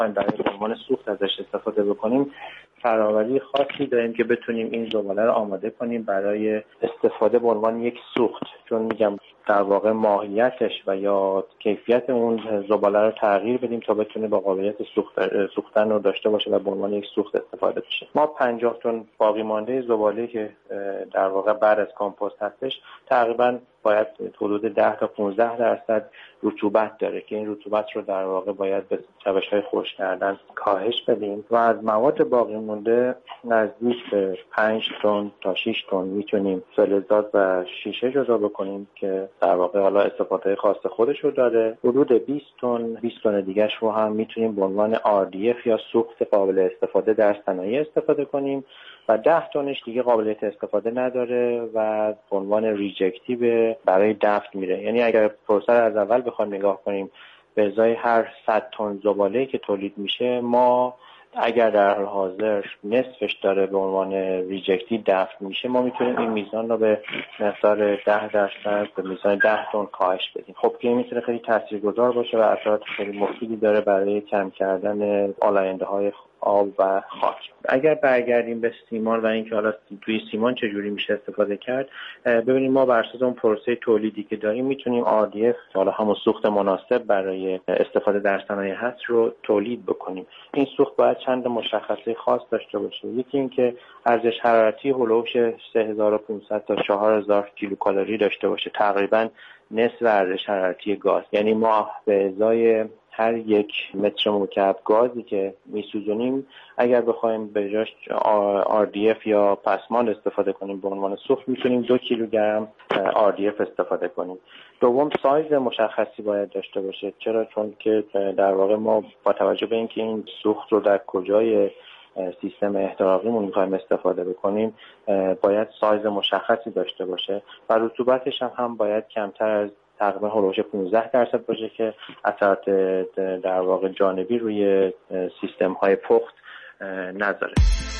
برای عنوان سوخت ازش استفاده بکنیم، فراوری خاصی داریم که بتونیم این زباله رو آماده کنیم برای استفاده به عنوان یک سوخت. چون میگم در واقع ماهیتش و یا کیفیت اون زباله رو تغییر بدیم تا بتونه با قابلیت سوختن رو داشته باشه و به عنوان یک سوخت استفاده بشه. ما 50 تن باقی مانده زباله که در واقع بعد از کامپوست هستش تقریبا باید حدود 10 تا 15% رطوبت داره که این رطوبت رو در واقع باید به روش‌های خشک کردن کاهش بدیم و از مواد باقی مونده نزدیک به 5 تن تا 6 تن میتونیم فلزات و شیشه جدا بکنیم که در واقع حالا استفاده خاص خودش رو داره. حدود 20 تن دیگه‌اش رو هم میتونیم به عنوان RDF یا سوخت قابل استفاده در صنایع استفاده کنیم و 10 تنش دیگه قابلیت استفاده نداره و به عنوان ریجکتیو برای دفن میره. یعنی اگر پروسه رو از اول بخوایم نگاه کنیم، به ازای هر 100 تن زباله‌ای که تولید میشه، ما اگر در حال حاضر نصفش داره به عنوان ریجکتیو دفن میشه، ما میتونیم این میزان رو به مقدار 10% به میزان 10 تن کاهش بدیم. خب که این میتونه خیلی تاثیرگذار باشه و اثرات خیلی مفیدی داره برای کم کردن آلاینده‌های آب و خاک. اگر برگردیم به سیمان و اینکه حالا توی سیمان چجوری میشه استفاده کرد، ببینیم ما بر اساس اون پروسه تولیدی که داریم میتونیم RDF حالا همون سوخت مناسب برای استفاده در صنایع هست رو تولید بکنیم. این سوخت باید چند مشخصه خاص داشته باشه. یکی اینکه ارزش حرارتی هولوش 3500 تا 4000 کیلوکالری داشته باشه، تقریبا نصف ارزش حرارتی گاز. یعنی ما به ازای هر 1 متر مکعب گازی که میسوزونیم اگر بخوایم به جاش RDF یا پسماند استفاده کنیم به عنوان سوخت، میتونیم 2 کیلوگرم RDF استفاده کنیم. دوم، سایز مشخصی باید داشته باشه. چرا؟ چون که در واقع ما با توجه به اینکه این سوخت رو در کجای سیستم احتراقیمون میخوایم استفاده بکنیم باید سایز مشخصی داشته باشه و رطوبتش هم باید کمتر از تقریبا هولوش 15% باشه که اثرات در واقع جانبی روی سیستم های پخت نذاره.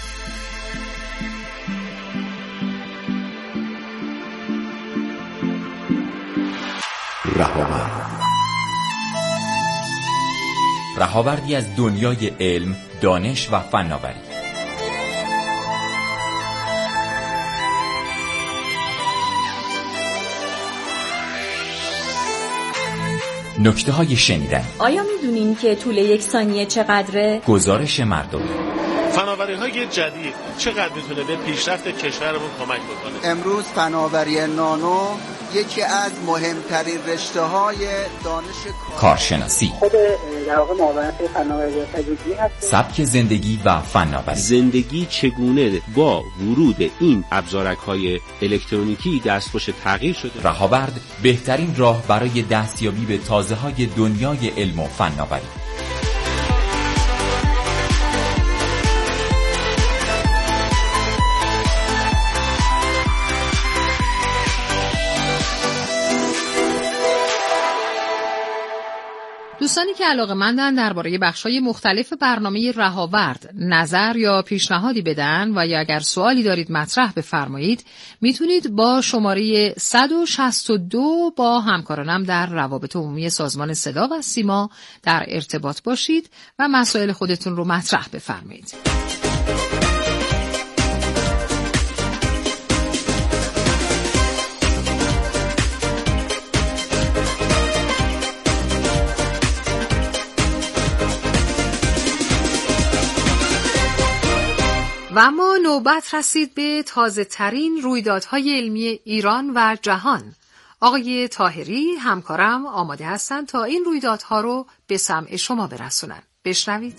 رهاوردی از دنیای علم، دانش و فناوری. نکته‌های شنیدنی. آیا می‌دونین که طول 1 ثانیه چقدره؟ گزارش مردمی. فناوری‌های جدید چقدر میتونه به پیشرفت کشورمون کمک بکنه؟ امروز فناوری نانو یکی از مهمترین رشته‌های دانش کارشناسی. خود در واقع معاونت فناوری تجدیدی هست. سبک زندگی و فناوری. زندگی چگونه با ورود این ابزارک‌های الکترونیکی دستخوش تغییر شده. رهاورد بهترین راه برای دستیابی به تازه‌های دنیای علم و فناوری. دوستانی که علاقه‌مندن درباره بخش‌های مختلف برنامه رهاورد نظر یا پیشنهادی بدن و یا اگر سوالی دارید مطرح بفرمایید، میتونید با شماره 162 با همکارانم در روابط عمومی سازمان صدا و سیما در ارتباط باشید و مسائل خودتون رو مطرح بفرمایید. و اما نوبت رسید به تازه ترین رویدادهای علمی ایران و جهان. آقای طاهری همکارم آماده هستند تا این رویدادها رو به سمع شما برسونن. بشنوید.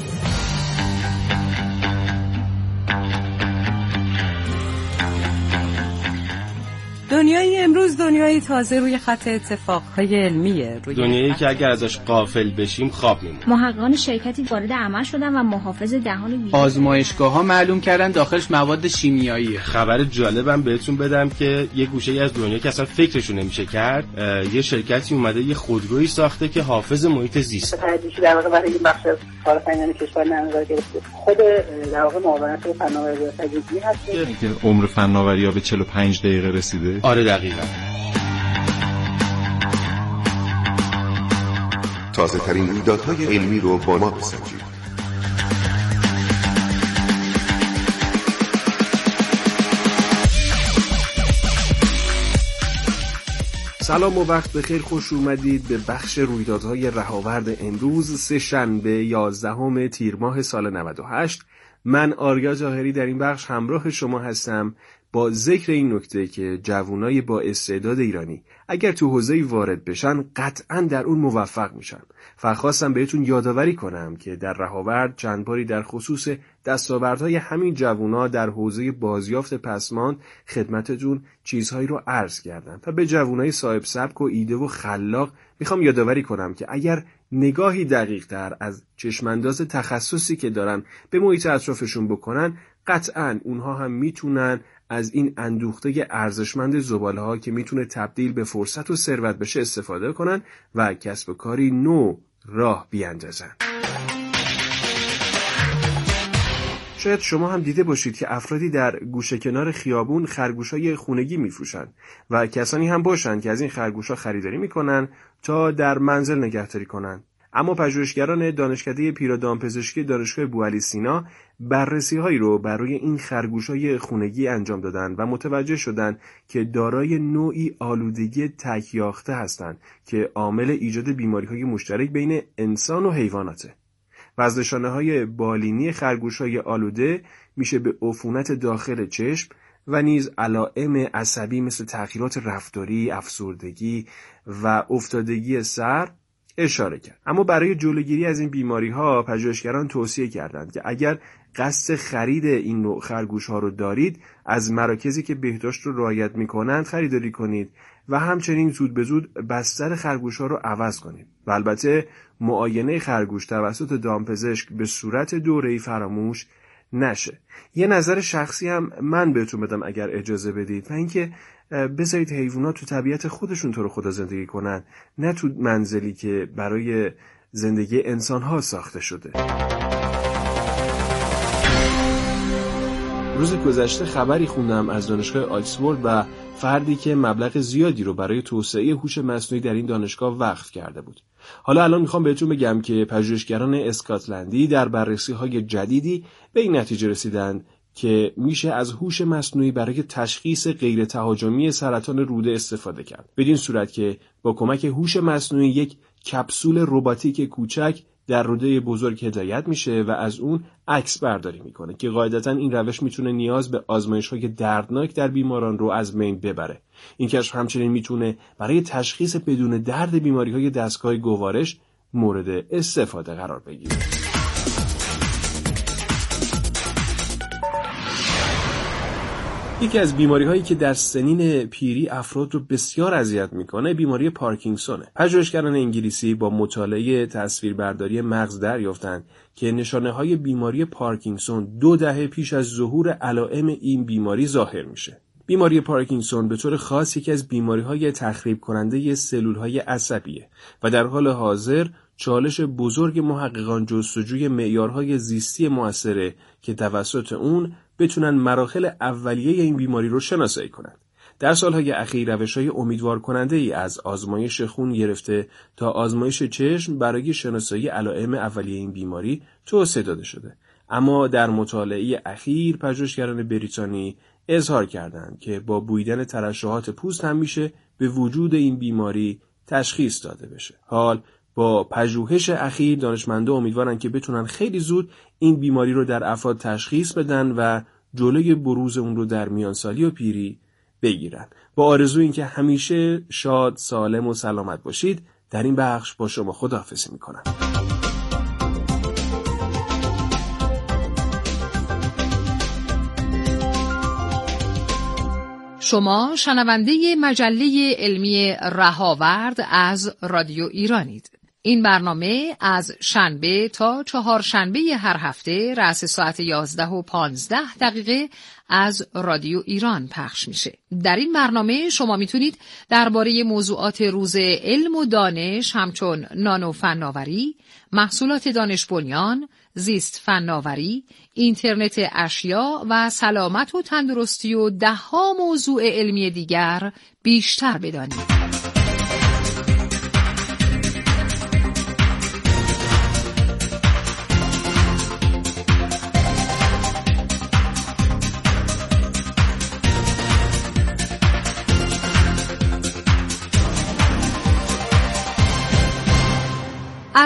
دنیای امروز دنیای تازه روی خط اتفاقهای علمیه. دنیایی که اگر ازش غافل بشیم خواب میمونیم. محققان شرکتی وارد عمل شدن و محافظ دهان ویژه آزمایشگاه‌ها معلوم کردن داخلش مواد شیمیاییه. خبر جالبم بهتون بدم که یه گوشه‌ای از دنیا که اصلا فکرشو نمیشه کرد، یه شرکتی اومده یه خودرویی ساخته که حافظ محیط زیست. تحقیقی در واقع برای این بخش کار فنی کشور نظر گرفته. خود در واقع معاونت فناوری تجدیدی هست که عمر فناوری‌ها به 45 دقیقه رسیده. آره دقیقاً. تازه‌ترین رویدادهای علمی رو با ما بسنجید. سلام و وقت بخیر، خوش اومدید به بخش رویدادهای رهاورد امروز سه‌شنبه 11 تیر ماه سال 98. من آریا جاهری در این بخش همراه شما هستم با ذکر این نکته که جوانای با استعداد ایرانی اگر تو حوزه‌ای وارد بشن قطعاً در اون موفق میشن. خواستم بهتون یادآوری کنم که در رهاورد چند باری در خصوص دستاوردهای همین جوانا در حوزه بازیافت پسماند خدمتتون چیزهایی رو عرض کردم و به جوانای صاحب سبک و ایده و خلاق میخوام یادآوری کنم که اگر نگاهی دقیق‌تر از چشمانداز تخصصی که دارن به محیط اطرافشون بکنن، قطعاً اونها هم میتونن از این اندوخته ارزشمند زباله‌ها که میتونه تبدیل به فرصت و ثروت بشه استفاده کنن و کسب و کاری نو راه بیاندازن. شاید شما هم دیده باشید که افرادی در گوشه کنار خیابون خرگوش‌های خونگی میفروشن و کسانی هم باشن که از این خرگوش‌ها خریداری میکنن تا در منزل نگهداری کنن. اما پژوهشگران دانشکده پیرادامپزشکی دانشگاه بوعلی سینا بررسی‌هایی رو برای این خرگوش‌های خونگی انجام دادن و متوجه شدن که دارای نوعی آلودگی تک‌یافته هستند که عامل ایجاد بیماری‌های مشترک بین انسان و حیواناته. و از نشانه‌های بالینی خرگوش‌های آلوده میشه به عفونت داخل چشم و نیز علائم عصبی مثل تغییرات رفتاری، افسردگی و افتادگی سر اشاره کرد. اما برای جلوگیری از این بیماری‌ها پژوهشگران توصیه کردند که اگر قصد خرید این نوع خرگوش‌ها رو دارید، از مراکزی که بهداشت رو رعایت می‌کنند خریداری کنید و همچنین زود به زود بستر خرگوش‌ها رو عوض کنید. و البته معاینه خرگوش توسط دامپزشک به صورت دوره‌ای فراموش نشه. یه نظر شخصی هم من بهتون بدم اگر اجازه بدید، و اینکه بذارید حیوانات تو طبیعت خودشون تو رو خدا زندگی کنن، نه تو منزلی که برای زندگی انسان‌ها ساخته شده. روز گذشته خبری خوندم از دانشگاه آکسفورد و فردی که مبلغ زیادی رو برای توسعه هوش مصنوعی در این دانشگاه وقف کرده بود. حالا الان میخوام بهتون بگم که پژوهشگران اسکاتلندی در بررسی‌های جدیدی به این نتیجه رسیدند که میشه از هوش مصنوعی برای تشخیص غیر تهاجمی سرطان روده استفاده کرد. بدین صورت که با کمک هوش مصنوعی یک کپسول رباتیک کوچک در روده بزرگ هدایت میشه و از اون عکس برداری میکنه که قاعدتاً این روش میتونه نیاز به آزمایش‌های دردناک در بیماران رو از بین ببره. این کشف همچنین میتونه برای تشخیص بدون درد بیماری‌های دستگاه گوارش مورد استفاده قرار بگیره. یکی از بیماری‌هایی که در سنین پیری افراد رو بسیار اذیت می‌کنه بیماری پارکینسونه. پژوهشگران انگلیسی با مطالعه تصویربرداری مغز دریافتند که نشانه‌های بیماری پارکینسون 2 دهه پیش از ظهور علائم این بیماری ظاهر میشه. بیماری پارکینسون به طور خاص یکی از بیماری‌های تخریب کننده سلول‌های عصبیه و در حال حاضر چالش بزرگ محققان جستجوی معیارهای زیستی مؤثره که توسط اون بتونن مراحل اولیه این بیماری رو شناسایی کنند. در سالهای اخیر روش‌های امیدوار کننده ای از آزمایش خون گرفته تا آزمایش چشم برای شناسایی علائم اولیه این بیماری توسعه داده شده. اما در مطالعه اخیر پژوهشگران بریتانی اظهار کردند که با بویدن ترشحات پوست هم میشه به وجود این بیماری تشخیص داده بشه. حال با پژوهش اخیر دانشمندان امیدوارن که بتونن خیلی زود این بیماری رو در افراد تشخیص بدن و جلوی بروز اون رو در میانسالی و پیری بگیرن. با آرزوی اینکه همیشه شاد، سالم و سلامت باشید، در این بخش با شما خداحافظی میکنم. شما شنونده مجله علمی رهاورد از رادیو ایرانید. این برنامه از شنبه تا چهارشنبه هر هفته رأس ساعت 11:15 از رادیو ایران پخش میشه. در این برنامه شما میتونید درباره موضوعات روز علم و دانش همچون نانو فناوری، محصولات دانش بنیان، زیست فناوری، اینترنت اشیا و سلامت و تندرستی و 10 موضوع علمی دیگر بیشتر بدانید.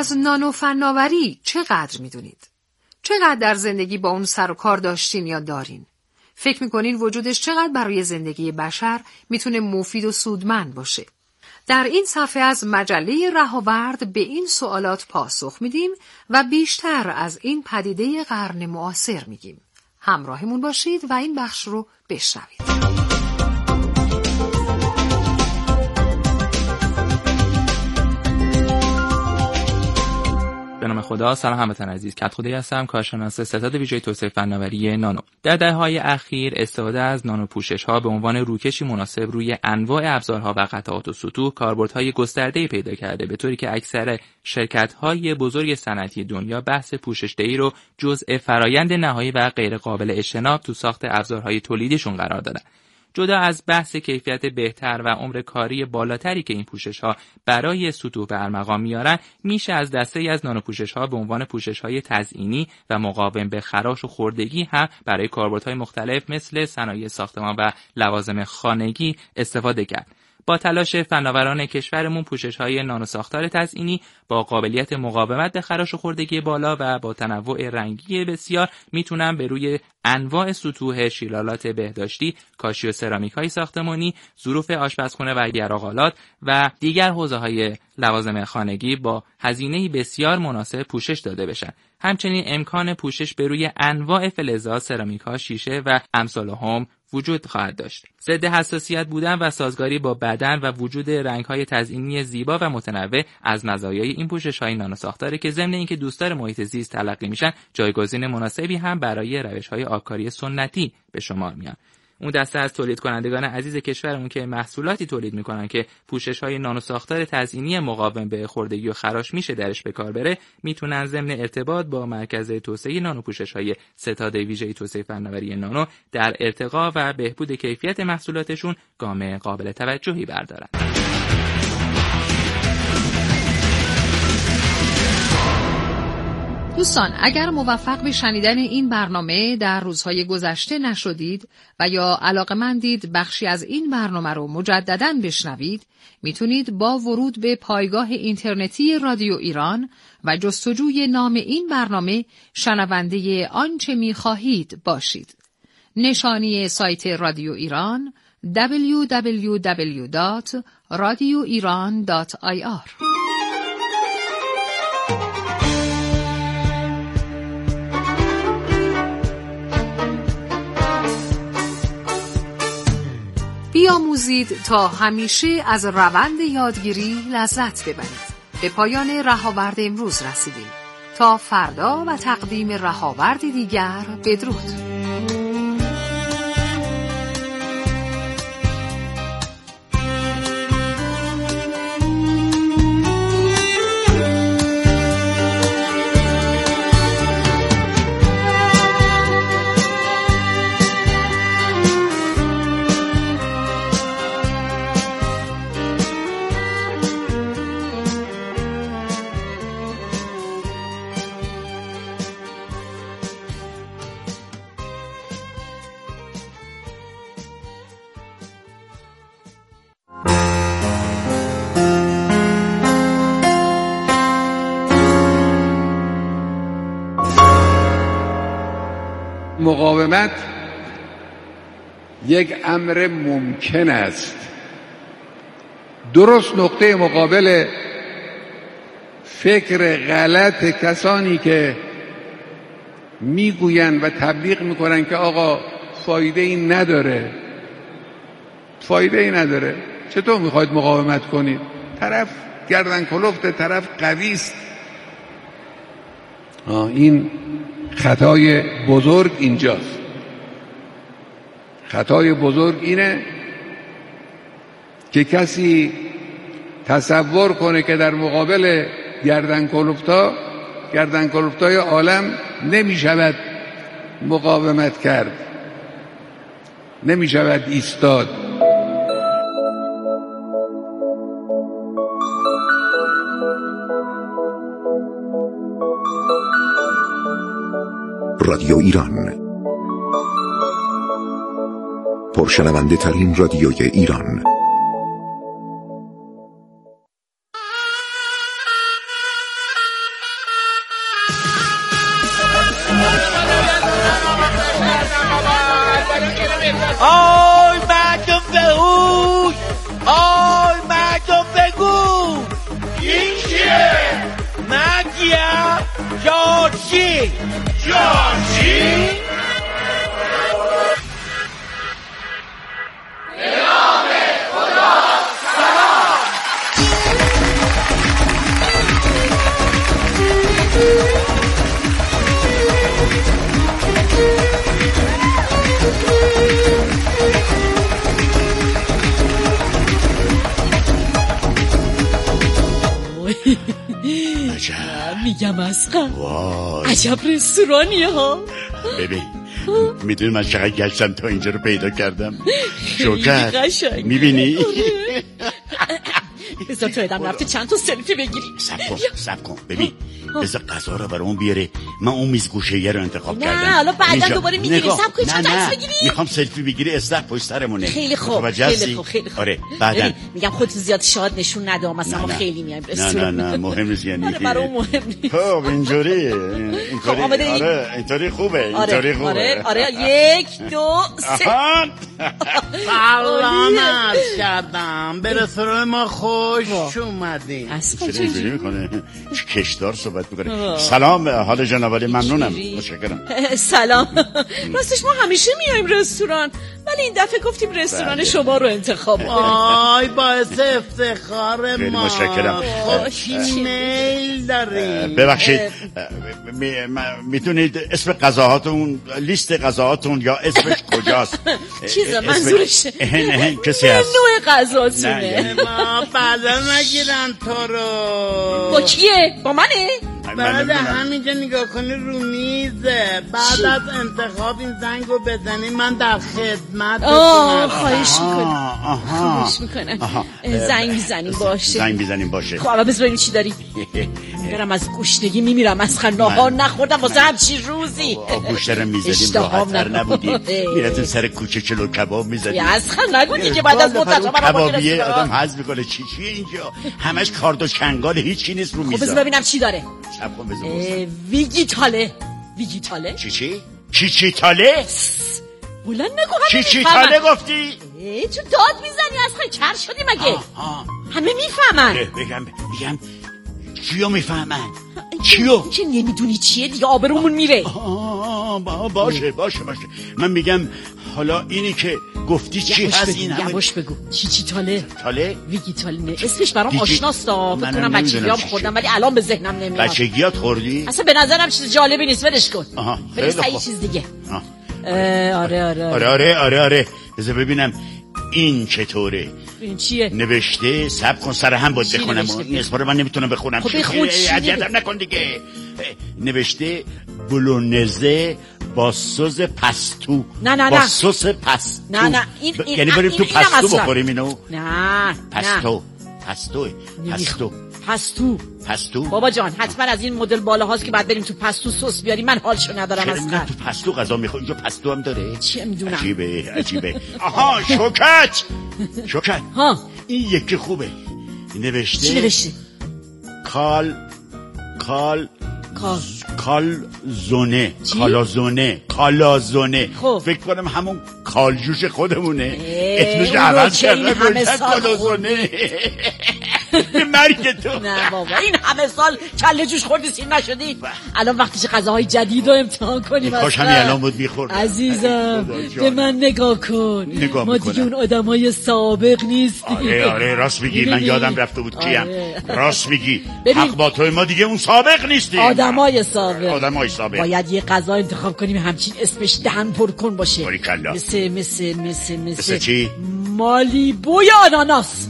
از نانو فناوری چقدر میدونید؟ چقدر در زندگی با اون سر و کار داشتین یا دارین؟ فکر میکنین وجودش چقدر برای زندگی بشر میتونه مفید و سودمند باشه؟ در این صفحه از مجله رهاورد به این سوالات پاسخ میدیم و بیشتر از این پدیده قرن معاصر میگیم. همراهمون باشید و این بخش رو بشنوید. به نام خدا. سلام هموطن عزیز، کدخدایی هستم، کارشناس ستاد ویژه توسعه فناوری نانو. در دهه‌های اخیر استفاده از نانو پوشش‌ها به عنوان روکشی مناسب روی انواع ابزارها و قطعات و سطوح کاربردهای گسترده‌ای پیدا کرده، به طوری که اکثر شرکت‌های بزرگ صنعتی دنیا بحث پوشش‌دهی رو جزء فرایند نهایی و غیر قابل اجتناب تو ساخت ابزارهای تولیدیشون قرار دادن. جدا از بحث کیفیت بهتر و عمر کاری بالاتری که این پوشش‌ها برای سطوح به ارمغان میارن، میشه از دسته‌ای از نانو پوشش‌ها به عنوان پوشش‌های تزئینی و مقاوم به خراش و خوردگی هم برای کاربردهای مختلف مثل صنایع ساختمان و لوازم خانگی استفاده کرد. با تلاش فناوران کشورمون پوشش‌های نانو ساختار تزئینی با قابلیت مقاومت به خراش و خوردگی بالا و با تنوع رنگی بسیار میتونن به روی انواع سطوح شیلالات بهداشتی، کاشی و سرامیک‌های ساختمانی، ظروف آشپزخانه و گراقالات و دیگر حوزه‌های لوازم خانگی با هزینه‌ای بسیار مناسب پوشش داده بشن. همچنین امکان پوشش به روی انواع فلزات، سرامیک‌ها، شیشه و امثال هم وجود خواهد داشت. ضد حساسیت بودن و سازگاری با بدن و وجود رنگ‌های تزئینی زیبا و متنوع از مزایای این پوشش‌های نانو ساختاره که ضمن اینکه دوستدار محیط زیست تلقی میشن، جایگزین مناسبی هم برای روش‌های آبکاری سنتی به شمار میان. اون دسته از تولید کنندگان عزیز کشورمون که محصولاتی تولید میکنن که پوشش‌های نانو ساختار تزئینی مقاوم به خوردگی و خراش میشه درش به کار بره، میتونن ضمن ارتباط با مرکز توسعه نانو پوشش‌های ستاد ویژه توسعه فناوری نانو در ارتقا و بهبود کیفیت محصولاتشون گام قابل توجهی بردارن. دوستان، اگر موفق به شنیدن این برنامه در روزهای گذشته نشدید و یا علاقه‌مندید بخشی از این برنامه رو مجدداً بشنوید، میتونید با ورود به پایگاه اینترنتی رادیو ایران و جستجوی نام این برنامه شنونده آنچه میخواهید باشید. نشانی سایت رادیو ایران www.radioiran.ir. بیاموزید تا همیشه از روند یادگیری لذت ببرید. به پایان رهاورد امروز رسیدیم. تا فردا و تقدیم رهاورد دیگر، بدرود. مقاومت یک امر ممکن است. درست نقطه مقابل فکر غلط کسانی که میگویند و تبلیغ میکنن که آقا فایده ای نداره، فایده ای نداره، چطور میخواید مقاومت کنید؟ طرف گردن کلفت، طرف قوی است. این خطای بزرگ اینجاست. خطای بزرگ اینه که کسی تصور کنه که در مقابل گردن کلفتای عالم نمی شود مقاومت کرد، نمی شود ایستاد. رادیو ایران، پرشنونده ترین رادیوی ایران. آی مردم بهوش، آی مردم بگو این چیه؟ مگه جارچی جارچی؟ به نام خدا سلام. میگم اسقر عجب رستورانیه ها. ببین میدونی من چقدر گشتم تا اینجا رو پیدا کردم. شوکت میبینی؟ بذار تو ادم رفته چند تا سلفی بگیری. سب کن ببین بذار غذا رو برامون بیاره. من اون میز گوشه‌ای رو انتخاب کردم. نه حالا بعدا دوباره میگیری. سب کن چند تا عکس بگیری. میخوام سلفی بگیری استخ پشت سرمونه. خیلی خوب خیلی خوب. آره بعدا میگم خودت زیاد شاد نشون نده. مثلا ما خیلی میایم رستوران. نه مهم نیست یعنی. آره برام مهم نیست. خب اینجوری آره اینطوری خوبه. اینطوری خوبه. آره 1 2 3 سلام عرض کردم. به رستوران ما خوش اومدین. چرا اینجوری میکنه؟ کشدار صحبت میکنه. سلام حال جناب، ممنونم متشکرم. سلام. راستش ما همیشه میایم رستوران ولی این دفعه گفتیم رستوران شما رو انتخاب کنیم. آی باعث افتخار خیلی ما. متشکرم. ایمیل داریم. ببخشید میتونید اسم غذاهاتون لیست غذاهاتون یا اسمش کجاست؟ چیزا منظورش کسی هست نوع غذاتونه. ما بعدا نگیرن تو رو. با کیه؟ با منه؟ بعد همینجا نگاه کنی رو میزه. بعد از انتخاب این زنگ رو بزنی من در خدمت. خواهش میکنم زنگ بزنیم باشه. خب بذار ببینیم چی داری. برم از گوشتگی میمیرم. از ناهار نخوردم واسه همچین روزی. گوشت رو میزدیم راحت‌تر نبودیم. میرفتیم سر کوچه چلو کباب میزدیم. از نگو دیگه بعد از مدت کبابیه آدم حظ میکنه. چیه اینجا؟ همش کارد و چنگال هیچی نیست رو میزه. بذار ببینم چی داره. ویگیتاله. چی تاله؟ بلند نگو. چی تاله گفتی؟ تو داد میزنی اصلا کر شدی مگه؟ همه میفهمن. بگم چیو میفهمن؟ چیو؟ که نمیدونی چیه دیگه آبرومون میره. باشه من میگم حالا اینی که گفتی چی هست این همه یواش بگو. چی تاله؟ ویگیتاله نه اسمش برام آشناست. فکر کنم بچگیام خوردم ولی الان به ذهنم نمیاد. بچگیات خوردی؟ اصلا به نظرم چیز جالبی نیست. ولش کن. بریم یه چیز دیگه. آره بذار ببینم این چطوره. این چیه؟ نوشته سب کن سر هم باید بخونم. اسم رو من نمیتونم بخونم. خب بخون. عجبم نکن دیگه. نوشته بولونزه با سس پستو. نه با سس پستو. نه یعنی بریم تو پستو بخوریم اینو. نه پستو بابا جان حتما از این مدل بالا هاست که بعد بریم تو پستو سس بیاریم. من حالشو ندارم اصلا. تو پستو غذا میخوام. اینجا پستو هم داره. چه میدونم. عجیبه. آها شوکت ها این یکی خوبه. نوشته چی نوشته؟ کالازونه. فکر کنم همون کالجوش خودمونه. اسمش عوض کرده کالازونه. مرگ تو. نه بابا این همه سال کله جوش خوردی سیر نشدی. الان وقتش غذاهای جدید رو امتحان کنیم. کاش همین الان بود میخوردم. عزیزم به من نگاه کن. ما دیگه اون آدمای سابق نیستیم. آره راست میگی. من یادم رفته بود کیم. راست میگی. حق با تو. ما دیگه اون سابق نیستیم. آدمای سابق. باید یه غذا انتخاب کنیم همچین اسمش دهن پرکن باشه. مثل چی؟ مالیبوی آناناس.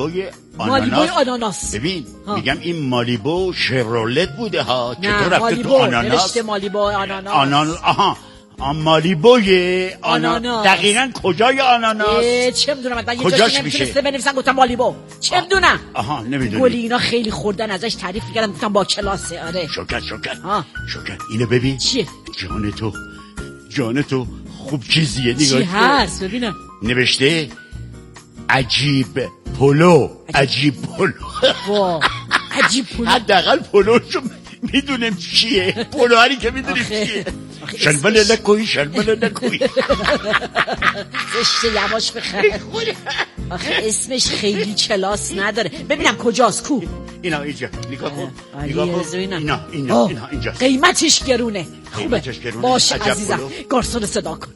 ببین میگم این مالیبو شورولت بوده ها. چطور رفته تو آناناس؟ نوشته مالیبو آناناس. مالیبوی آناناس. دقیقاً کجای آناناس؟ چه میدونم من یه جایی نمیتونسته بنویسن گفتم مالیبو. چه میدونم. نمیدونی. گلی اینا خیلی خوردن ازش تعریف می‌کردن گفتم با کلاسه. آره شوکت اینو ببین. چیه؟ جان تو خوب چیزیه. نگاه چی هست ببینم. نوشته عجیب پلو. عجیب پلو. حداقل پلوشو میدونم چیه، پلوهری که میدونیم چیه. شلمل نکوی زشته یواش بخر. آخه اسمش خیلی کلاس نداره. ببینم کجاست کو؟ اینا اینجا نگاه کن. اینا اینجا. قیمتش گرونه. خوبه باشه عزیزم. گارسون صدا کن.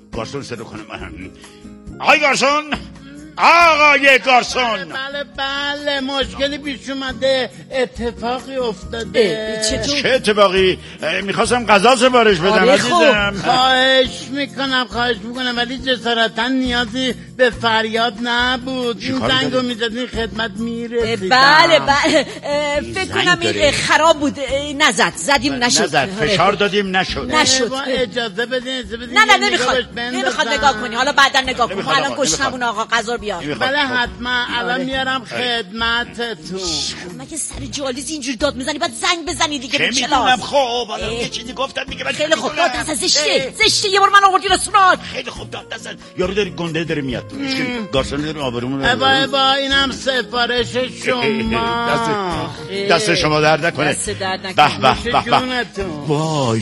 آقای گارسون، آقای گارسون. بله مشکلی پیش اومده، اتفاقی افتاده. چه اتفاقی؟ میخواستم غذا سفارش بدم عزیزم. خواهش میکنم ولی جسارتا نیازی به فریاد نبود. این زنگو میزدین خدمت میرسیدم. بله فکر کنم این خراب بود. زدیم نشد. فشار دادیم نشد. اجازه بدین. نه نمیخواد نگاه کنی. حالا بعدا نگاه کن. الان گشنمون آقا غذا بیار. بله حتما الان میارم خدمتتون. مگه سر جالیز اینجوری داد میزنی بعد زنگ بزنی دیگه. چه میدونم. خب حالا یه چیزی گفتم دیگه. خیلی خوب داد دست زشته یه بار من آوردی رستوران. خیلی خوب داد دست. یارو داری گنده داره میاد. گارسون داره آبرومون رو. با اینم سفارش شما. دست شما درد نکنه. به وای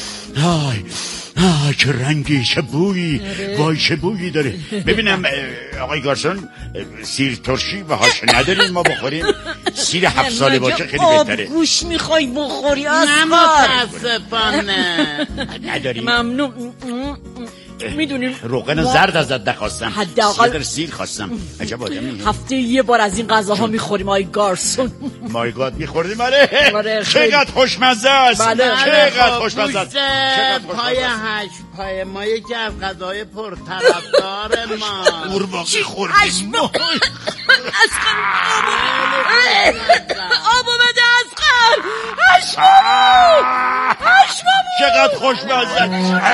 چه رنگی، چه بویی، وای چه بویی داره. ببینم آقای گارسون، سیر ترشی باهاش نداریم ما بخوریم؟ سیر 7 ساله باشه خیلی بهتره. گوش میخوای بخوری اصغر؟ نه متاسفانه نداریم. ممنون. میدونیم روغن زرد ازت نخواستم، حداقل سیر خواستم. عجب آدمی. هفته یه بار از این غذاها میخوریم آقای گارسون. مای گاد میخوردیم. چقدر خوشمزه است. چقدر خوشمزه است. پای 8 پای ما یکی از غذای پرطرفدار ما. قورباغه خوردیم. آبو بده اصغر. هشمامو چقدر خوشمزه.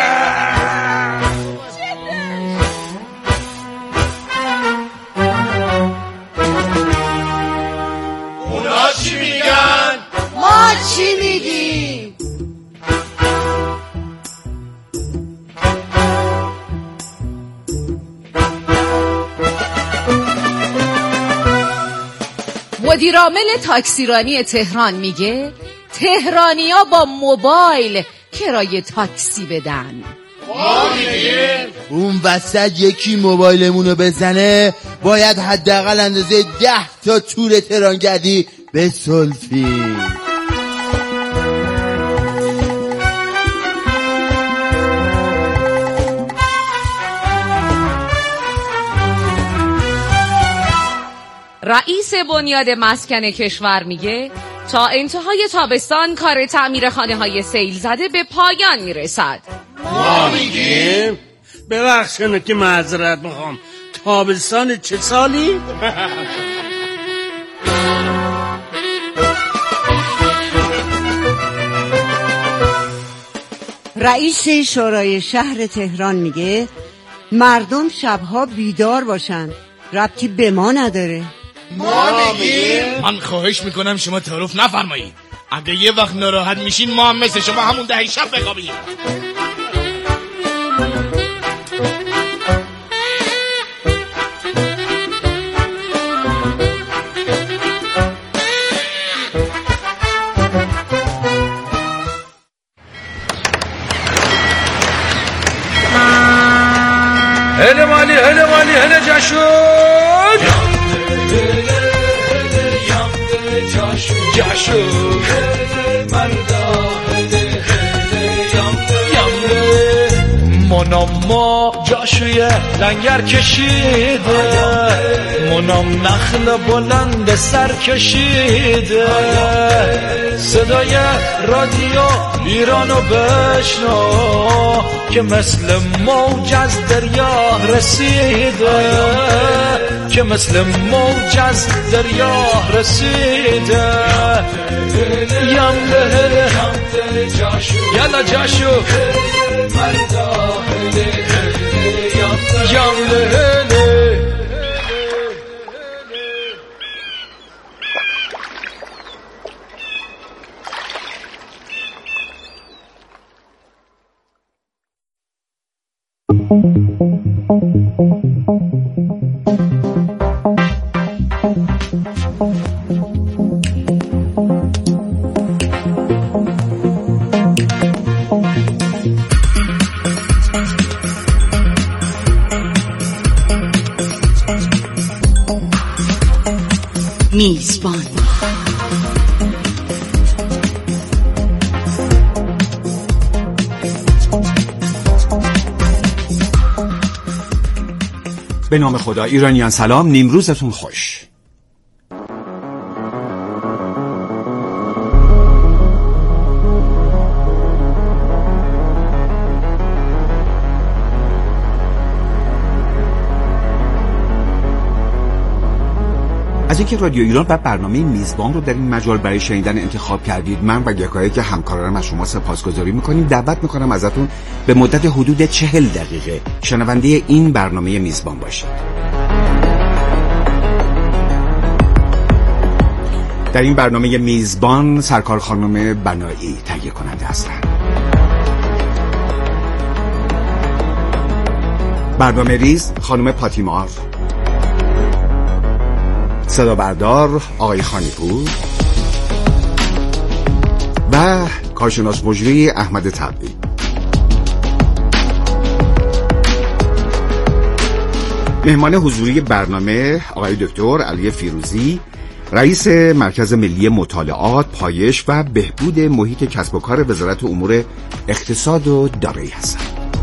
اونا چی میگن؟ ما چی میگیم؟ مدیرعامل تاکسیرانی تهران میگه تهرانیا با موبایل کرایه تاکسی بدن. اون وسط یکی موبایلمونو بزنه باید حداقل اندازه 10 تا تور تهرانگردی به سلفی. رئیس بنیاد مسکن کشور میگه تا انتهای تابستان کار تعمیر خانه‌های سیل زده به پایان میرسد. ما میگیم ببخشید که معذرت میخوام، تابستان چه سالی؟ رئیس شورای شهر تهران میگه مردم شبها بیدار باشن، ربطی به ما نداره. ما میگیم من خواهش میکنم شما تعارف نفرمایید. اگه یه وقت ناراحت میشین ما هم مثل شما همون 10 شب بخوابیم. هله مالی هله جاشو منام ما جاشوی لنگر کشیده، منام نخل بلند سر کشیده، صدای رادیو ایرانو بشنو که مثل موج از دریا رسیده، که مثل موج از دریا رسیده. یمله یلا جاشو میزبان. به نام خدا. ایرانیان سلام، نیمروزتون خوش. از اینکه رادیو ایران و برنامه میزبان رو در این مجال برای شنیدن انتخاب کردید، من و یکایک همکارانم از شما سپاسگزاری میکنیم. دعوت میکنم ازتون به مدت حدود 40 دقیقه شنونده این برنامه میزبان باشید. در این برنامه میزبان سرکار خانم بنایی تهیه کننده هستند. برنامه ریز خانم پاتیمار، صدا بردار آقای خانیپور و کارشناس مجری احمد تبعی. مهمان حضوری برنامه آقای دکتر علی فیروزی، رئیس مرکز ملی مطالعات، پایش و بهبود محیط کسب و کار وزارت امور اقتصاد و دارایی هستند.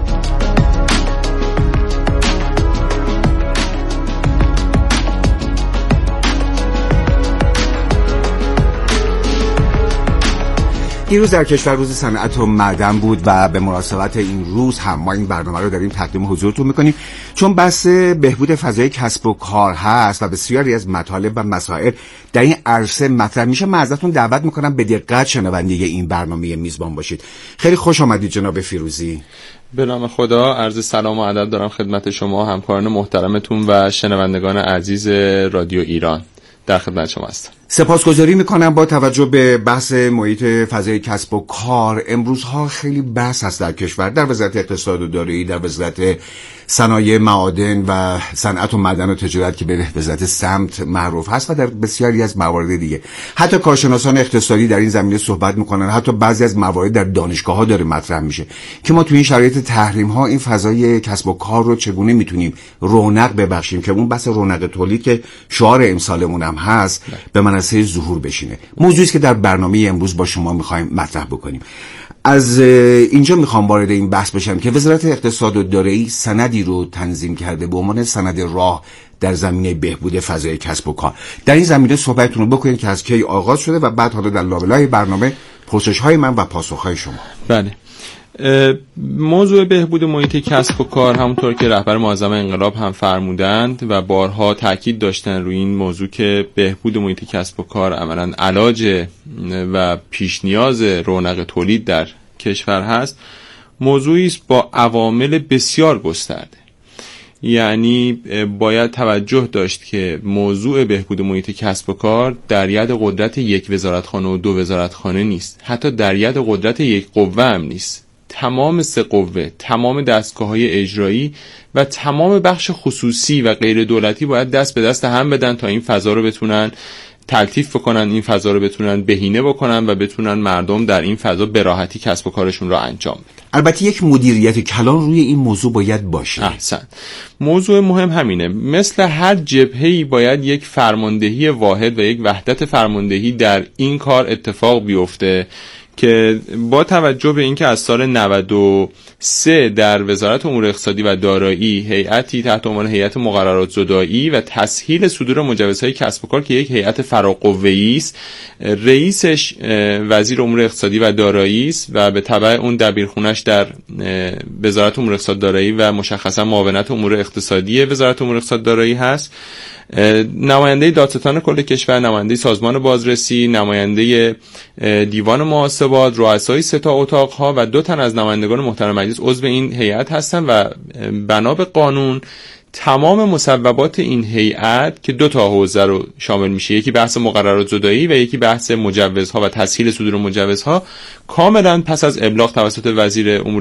دیروز در کشور روز صنعت و معدن بود و به مناسبت این روز هم ما این برنامه رو داریم تقدیم حضورتون میکنیم، چون بحث بهبود فضای کسب و کار هست و بسیاری از مطالب و مسائل در این عرصه مطرح میشه. من ازتون دعوت میکنم به دقت شنونده این برنامه میزبان باشید. خیلی خوش آمدید جناب فیروزی. به نام خدا، عرض سلام و ادب دارم خدمت شما همکاران محترمتون و شنوندگان عزیز رادیو ایران. در خدمت شما هستم. سپاسگزاری میکنم. با توجه به بحث محیط فضای کسب و کار، امروزها خیلی بحث هست در کشور، در وزارت اقتصاد و دارایی، در وزارت صنایع معادن و صنعت و معدن و تجارت که به وزارت سمت معروف هست و در بسیاری از موارد دیگه. حتی کارشناسان اقتصادی در این زمینه صحبت میکنن، حتی بعضی از موارد در دانشگاه ها داره مطرح میشه که ما تو این شرایط تحریم ها این فضای کسب و کار رو چگونه میتونیم رونق ببخشیم که اون بحث رونق تولید که شعار امسالمون هم هست به منصه ظهور بشینه. موضوعی است که در برنامه امروز با شما میخوایم مطرح بکنیم. از اینجا میخوام وارد این بحث بشم که وزارت اقتصاد و دارایی سندی رو تنظیم کرده به عنوان سند راه در زمینه بهبود فضای کسب و کار. در این زمینه صحبتتون رو بکنید که از کی آغاز شده و بعد حالا در لابلای برنامه پرسش‌های من و پاسخ‌های شما. بله. موضوع بهبود محیط کسب و کار همونطور که رهبر معظم انقلاب هم فرمودند و بارها تاکید داشتن روی این موضوع که بهبود محیط کسب و کار عملاً علاج و پیش نیاز رونق تولید در کشور هست، موضوعی است با عوامل بسیار گسترده. یعنی باید توجه داشت که موضوع بهبود محیط کسب و کار در ید قدرت یک وزارتخانه و دو وزارتخانه نیست، حتی در ید قدرت یک قوه هم نیست. تمام سه قوه، تمام دستگاه‌های اجرایی و تمام بخش خصوصی و غیر دولتی باید دست به دست هم بدن تا این فضا رو بتونن تلطیف بکنن، این فضا رو بتونن بهینه بکنن و بتونن مردم در این فضا به راحتی کسب و کارشون رو انجام بدن. البته یک مدیریت کلان روی این موضوع باید باشه. احسن. موضوع مهم همینه. مثل هر جبهه‌ای باید یک فرماندهی واحد و یک وحدت فرماندهی در این کار اتفاق بیفته که با توجه به اینکه از سال 93 در وزارت امور اقتصادی و دارایی هیئتی تحت عنوان هیئت مقررات زدایی و تسهیل صدور مجوزهای کسب و کار که یک هیئت فراقوه‌ای است، رئیسش وزیر امور اقتصادی و دارایی است و به تبع اون دبیرخونش در وزارت امور اقتصاد دارایی و مشخصا معاونت امور اقتصادی وزارت امور اقتصاد دارایی هست. نماینده دادستان کل کشور، نماینده سازمان بازرسی، نماینده دیوان محاسبات، رؤسای سه تا اتاق‌ها و 2 تن از نمایندگان محترم مجلس عضو این هیئت هستند و بنا به قانون تمام مصوبات این هیئت که 2 تا حوزه رو شامل میشه، یکی بحث مقررات زدایی و یکی بحث مجوزها و تسهیل صدور مجوزها، کاملا پس از ابلاغ توسط وزیر امور